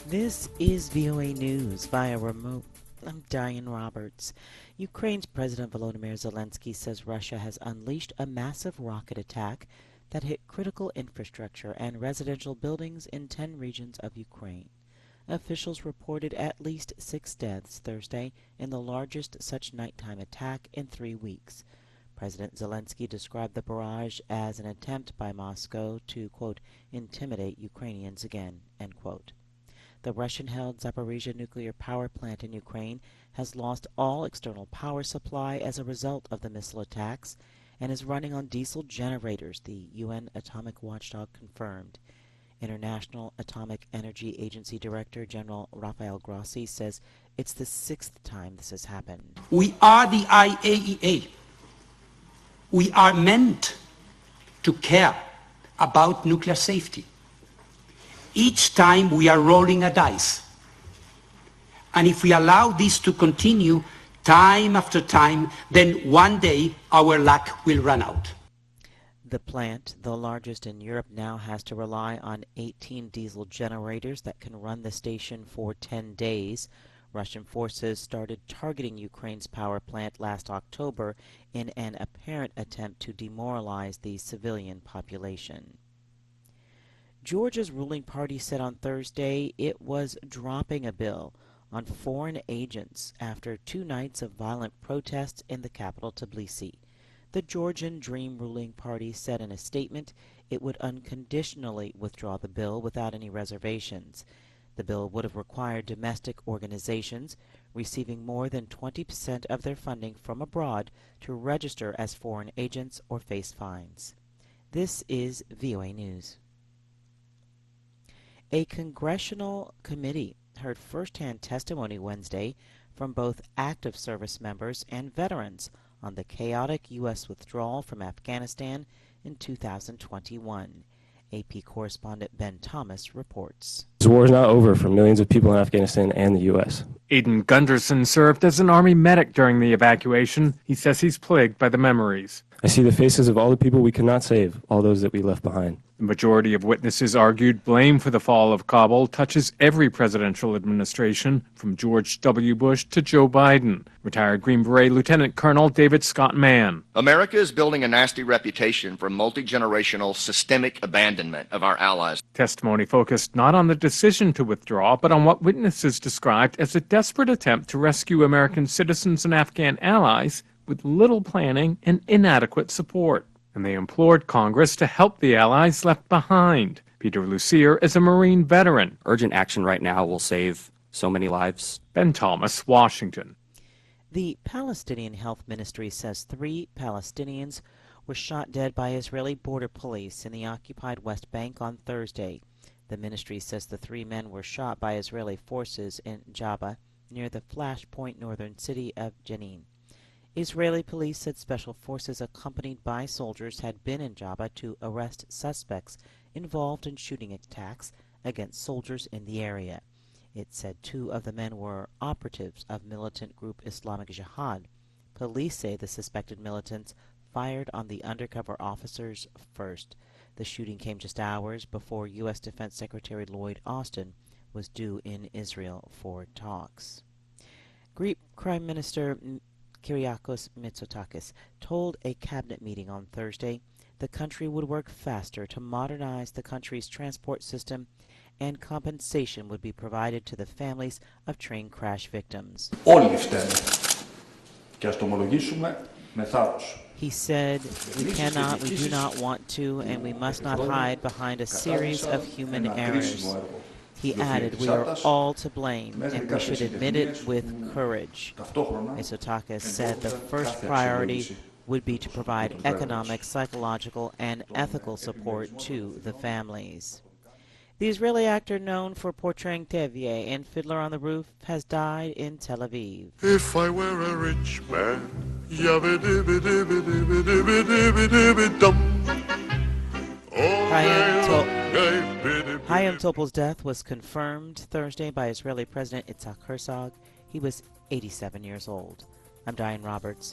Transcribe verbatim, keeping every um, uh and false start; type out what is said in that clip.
This is V O A News via remote. I'm Diane Roberts. Ukraine's President Volodymyr Zelensky says Russia has unleashed a massive rocket attack that hit critical infrastructure and residential buildings in ten regions of Ukraine. Officials reported at least six deaths Thursday in the largest such nighttime attack in three weeks. President Zelensky described the barrage as an attempt by Moscow to, quote, intimidate Ukrainians again, end quote. The Russian-held Zaporizhzhia nuclear power plant in Ukraine has lost all external power supply as a result of the missile attacks and is running on diesel generators, the U N atomic watchdog confirmed. International Atomic Energy Agency Director General Rafael Grossi says it's the sixth time this has happened. We are the I A E A. We are meant to care about nuclear safety. Each time we are rolling a dice. And if we allow this to continue time after time, then one day our luck will run out. The plant, the largest in Europe, now has to rely on eighteen diesel generators that can run the station for ten days. Russian forces started targeting Ukraine's power plant last October in an apparent attempt to demoralize the civilian population. Georgia's ruling party said on Thursday it was dropping a bill on foreign agents after two nights of violent protests in the capital, Tbilisi. The Georgian Dream ruling party said in a statement it would unconditionally withdraw the bill without any reservations. The bill would have required domestic organizations receiving more than twenty percent of their funding from abroad to register as foreign agents or face fines. This is V O A News. A congressional committee heard first-hand testimony Wednesday from both active service members and veterans on the chaotic U S withdrawal from Afghanistan in two thousand twenty-one. A P correspondent Ben Thomas reports. The war is not over for millions of people in Afghanistan and the U S. Aidan Gunderson served as an Army medic during the evacuation. He says he's plagued by the memories. I see the faces of all the people we could not save, all those that we left behind. The majority of witnesses argued blame for the fall of Kabul touches every presidential administration, from George W. Bush to Joe Biden. Retired Green Beret Lieutenant Colonel David Scott Mann. America is building a nasty reputation for multi-generational systemic abandonment of our allies. Testimony focused not on the decision to withdraw, but on what witnesses described as a desperate attempt to rescue American citizens and Afghan allies with little planning and inadequate support. And they implored Congress to help the allies left behind. Peter Lucier is a Marine veteran. Urgent action right now will save so many lives. Ben Thomas, Washington. The Palestinian Health Ministry says three Palestinians were shot dead by Israeli border police in the occupied West Bank on Thursday. The ministry says the three men were shot by Israeli forces in Jabba, near the flashpoint northern city of Jenin. Israeli police said special forces accompanied by soldiers had been in Jabba to arrest suspects involved in shooting attacks against soldiers in the area. It said two of the men were operatives of militant group Islamic Jihad. Police say the suspected militants fired on the undercover officers first. The shooting came just hours before U S Defense Secretary Lloyd Austin was due in Israel for talks. Greek Prime Minister Kyriakos Mitsotakis told a cabinet meeting on Thursday the country would work faster to modernize the country's transport system and compensation would be provided to the families of train crash victims. He said, we cannot, we do not want to, and we must not hide behind a series of human errors. He added, we are all to blame, and we should admit it with courage. Mitsotakis said the first priority would be to provide economic, psychological, and ethical support to the families. The Israeli actor known for portraying Tevye in Fiddler on the Roof has died in Tel Aviv. If I were a rich man, Chaim Topol's death was confirmed Thursday by Israeli President Itzhak Herzog. He was eighty-seven years old. I'm Diane Roberts.